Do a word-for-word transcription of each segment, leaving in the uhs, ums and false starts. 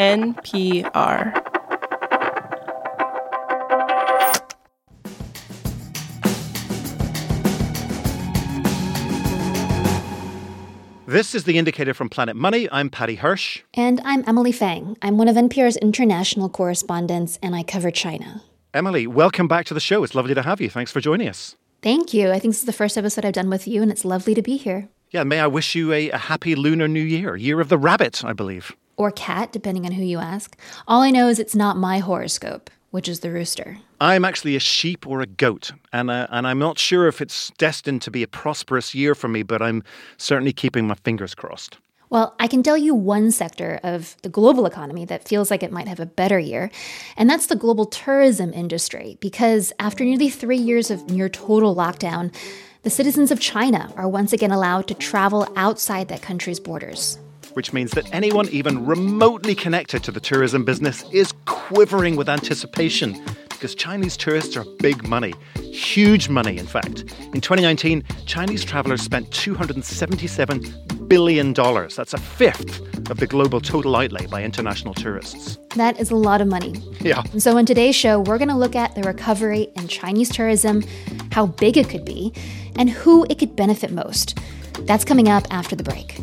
N P R. This is The Indicator from Planet Money. I'm Paddy Hirsch. And I'm Emily Fang. I'm one of N P R's international correspondents, and I cover China. Emily, welcome back to the show. It's lovely to have you. Thanks for joining us. Thank you. I think this is the first episode I've done with you, and it's lovely to be here. Yeah, may I wish you a, a happy Lunar New Year, Year of the Rabbit, I believe. Or cat, depending on who you ask. All I know is it's not my horoscope, which is the rooster. I'm actually a sheep or a goat, and uh, and I'm not sure if it's destined to be a prosperous year for me, but I'm certainly keeping my fingers crossed. Well, I can tell you one sector of the global economy that feels like it might have a better year, and that's the global tourism industry, because after nearly three years of near total lockdown, the citizens of China are once again allowed to travel outside that country's borders. Which means that anyone even remotely connected to the tourism business is quivering with anticipation, because Chinese tourists are big money, huge money, in fact. In twenty nineteen, Chinese travelers spent two hundred seventy-seven billion dollars. That's a fifth of the global total outlay by international tourists. That is a lot of money. Yeah. And so in today's show, we're going to look at the recovery in Chinese tourism, how big it could be, and who it could benefit most. That's coming up after the break.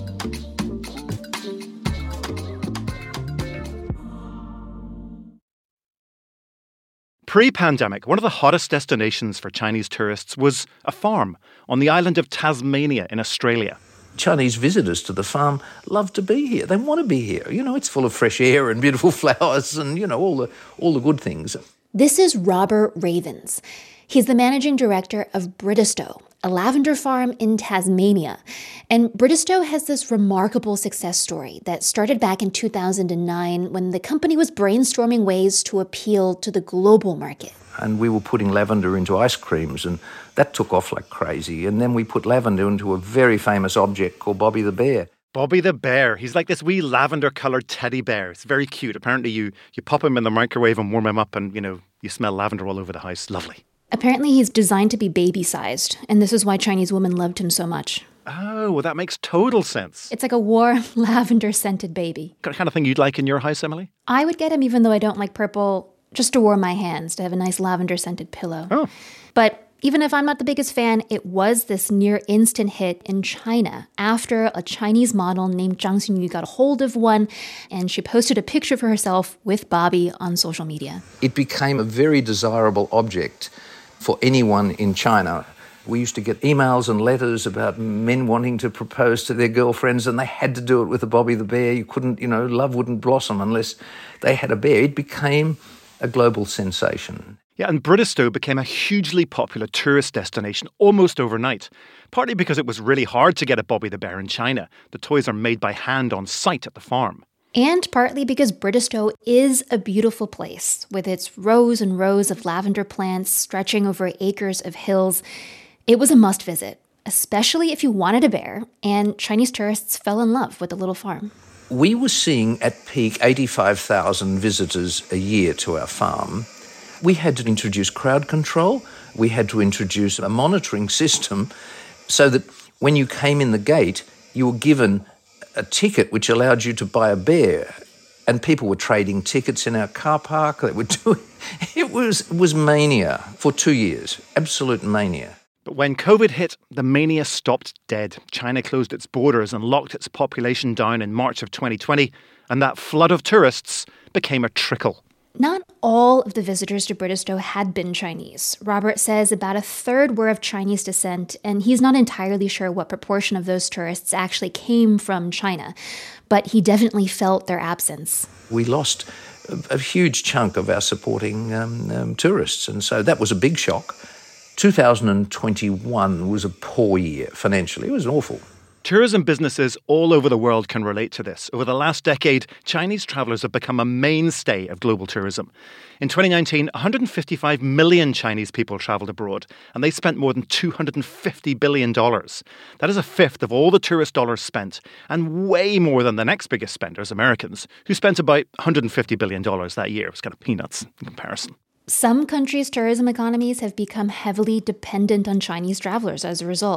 Pre-pandemic, one of the hottest destinations for Chinese tourists was a farm on the island of Tasmania in Australia. Chinese visitors to the farm love to be here. They want to be here. You know, it's full of fresh air and beautiful flowers and, you know, all the all the good things. This is Robert Ravens. He's the managing director of Bridistow, a lavender farm in Tasmania. And Bridistow has this remarkable success story that started back in two thousand nine when the company was brainstorming ways to appeal to the global market. And we were putting lavender into ice creams, and that took off like crazy. And then we put lavender into a very famous object called Bobby the Bear. Bobby the Bear. He's like this wee lavender-coloured teddy bear. It's very cute. Apparently you, you pop him in the microwave and warm him up and, you know, you smell lavender all over the house. Lovely. Apparently he's designed to be baby-sized, and this is why Chinese women loved him so much. Oh, well, that makes total sense. It's like a warm, lavender-scented baby. Kind of thing you'd like in your house, Emily? I would get him even though I don't like purple, just to warm my hands, to have a nice lavender-scented pillow. Oh. But even if I'm not the biggest fan, it was this near-instant hit in China after a Chinese model named Zhang Xinyu got a hold of one, and she posted a picture of herself with Bobby on social media. It became a very desirable object for anyone in China. We used to get emails and letters about men wanting to propose to their girlfriends, and they had to do it with a Bobby the Bear. You couldn't, you know, love wouldn't blossom unless they had a bear. It became a global sensation. Yeah, and Bridistow became a hugely popular tourist destination almost overnight, partly because it was really hard to get a Bobby the Bear in China. The toys are made by hand on site at the farm. And partly because Bridistow is a beautiful place, with its rows and rows of lavender plants stretching over acres of hills. It was a must-visit, especially if you wanted a bear, and Chinese tourists fell in love with the little farm. We were seeing at peak eighty-five thousand visitors a year to our farm. We had to introduce crowd control. We had to introduce a monitoring system so that when you came in the gate, you were given a ticket which allowed you to buy a bear. And people were trading tickets in our car park. They were doing, it was, it was mania for two years, absolute mania. But when COVID hit, the mania stopped dead. China closed its borders and locked its population down in March of twenty twenty, and that flood of tourists became a trickle. Not all of the visitors to Bridistow had been Chinese. Robert says about a third were of Chinese descent, and he's not entirely sure what proportion of those tourists actually came from China. But he definitely felt their absence. We lost a, a huge chunk of our supporting um, um, tourists, and so that was a big shock. two thousand twenty-one was a poor year financially. It was awful. Tourism businesses all over the world can relate to this. Over the last decade, Chinese travellers have become a mainstay of global tourism. In twenty nineteen, one hundred fifty-five million Chinese people travelled abroad, and they spent more than two hundred fifty billion dollars. That is a fifth of all the tourist dollars spent, and way more than the next biggest spenders, Americans, who spent about one hundred fifty billion dollars that year. It was kind of peanuts in comparison. Some countries' tourism economies have become heavily dependent on Chinese travelers as a result.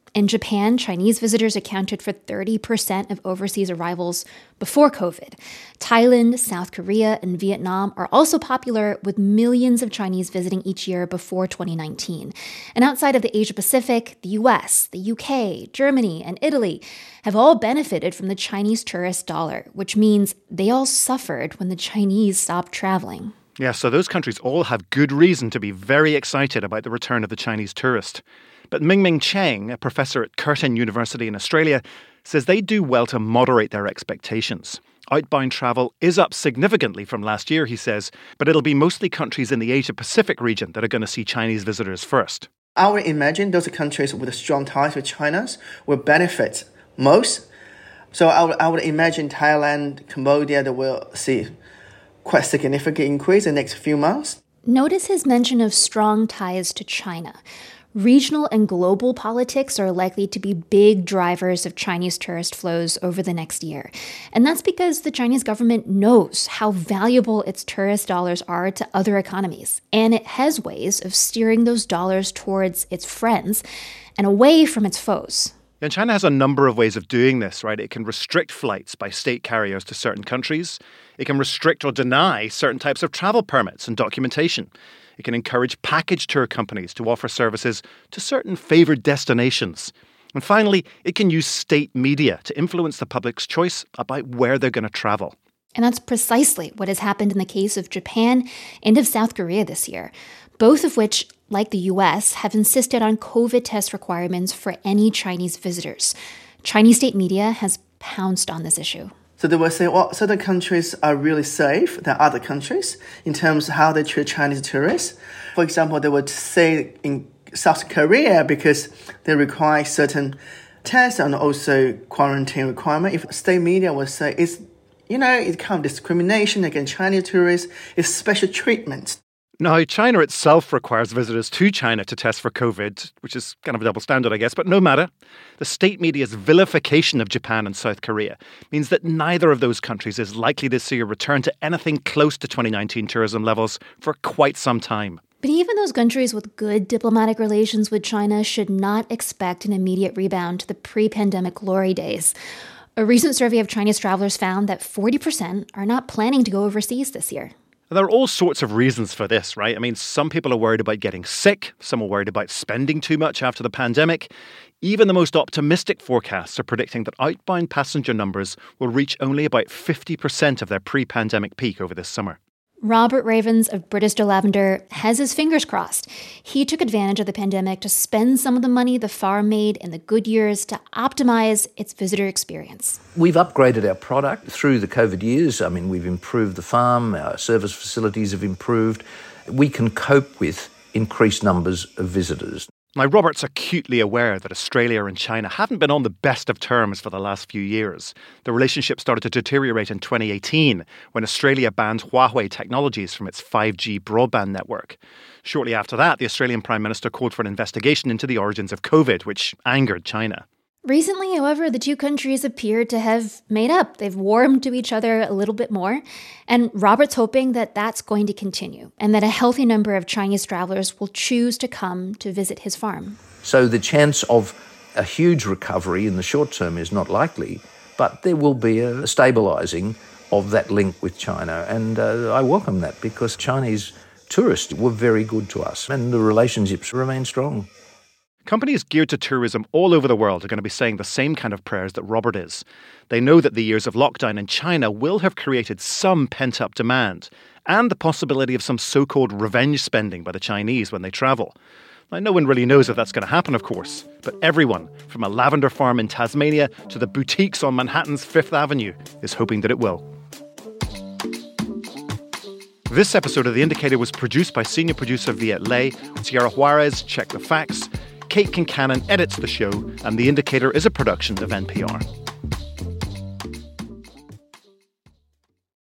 In Japan, Chinese visitors accounted for thirty percent of overseas arrivals before COVID. Thailand, South Korea, and Vietnam are also popular, with millions of Chinese visiting each year before twenty nineteen. And outside of the Asia-Pacific, the U S, the U K, Germany, and Italy have all benefited from the Chinese tourist dollar, which means they all suffered when the Chinese stopped traveling. Yeah, so those countries all have good reason to be very excited about the return of the Chinese tourist. But Mingming Cheng, a professor at Curtin University in Australia, says they do well to moderate their expectations. Outbound travel is up significantly from last year, he says, but it'll be mostly countries in the Asia-Pacific region that are going to see Chinese visitors first. I would imagine those countries with strong ties with China will benefit most. So I would, I would imagine Thailand, Cambodia, that will see quite significant increase in the next few months. Notice his mention of strong ties to China. Regional and global politics are likely to be big drivers of Chinese tourist flows over the next year. And that's because the Chinese government knows how valuable its tourist dollars are to other economies. And it has ways of steering those dollars towards its friends and away from its foes. And China has a number of ways of doing this, right? It can restrict flights by state carriers to certain countries. It can restrict or deny certain types of travel permits and documentation. It can encourage package tour companies to offer services to certain favoured destinations. And finally, it can use state media to influence the public's choice about where they're going to travel. And that's precisely what has happened in the case of Japan and of South Korea this year, both of which, like the U S, have insisted on COVID test requirements for any Chinese visitors. Chinese state media has pounced on this issue. So they will say, well, certain countries are really safe than other countries in terms of how they treat Chinese tourists. For example, they would say in South Korea, because they require certain tests and also quarantine requirement, if state media would say, it's, you know, it kind of discrimination against Chinese tourists, it's special treatment. Now, China itself requires visitors to China to test for COVID, which is kind of a double standard, I guess, but no matter. The state media's vilification of Japan and South Korea means that neither of those countries is likely to see a return to anything close to twenty nineteen tourism levels for quite some time. But even those countries with good diplomatic relations with China should not expect an immediate rebound to the pre-pandemic glory days. A recent survey of Chinese travelers found that forty percent are not planning to go overseas this year. There are all sorts of reasons for this, right? I mean, some people are worried about getting sick. Some are worried about spending too much after the pandemic. Even the most optimistic forecasts are predicting that outbound passenger numbers will reach only about fifty percent of their pre-pandemic peak over this summer. Robert Ravens of Bristow Lavender has his fingers crossed. He took advantage of the pandemic to spend some of the money the farm made in the good years to optimize its visitor experience. We've upgraded our product through the COVID years. I mean, we've improved the farm, our service facilities have improved. We can cope with increased numbers of visitors. Now, Robert's acutely aware that Australia and China haven't been on the best of terms for the last few years. The relationship started to deteriorate in twenty eighteen when Australia banned Huawei technologies from its five G broadband network. Shortly after that, the Australian Prime Minister called for an investigation into the origins of COVID, which angered China. Recently, however, the two countries appear to have made up. They've warmed to each other a little bit more. And Robert's hoping that that's going to continue and that a healthy number of Chinese travelers will choose to come to visit his farm. So the chance of a huge recovery in the short term is not likely, but there will be a stabilising of that link with China. And uh, I welcome that because Chinese tourists were very good to us and the relationships remain strong. Companies geared to tourism all over the world are going to be saying the same kind of prayers that Robert is. They know that the years of lockdown in China will have created some pent-up demand and the possibility of some so-called revenge spending by the Chinese when they travel. Now, no one really knows if that's going to happen, of course, but everyone, from a lavender farm in Tasmania to the boutiques on Manhattan's Fifth Avenue, is hoping that it will. This episode of The Indicator was produced by senior producer Viet Le. Sierra Juarez checked the facts. Kate Kincannon edits the show, and The Indicator is a production of N P R.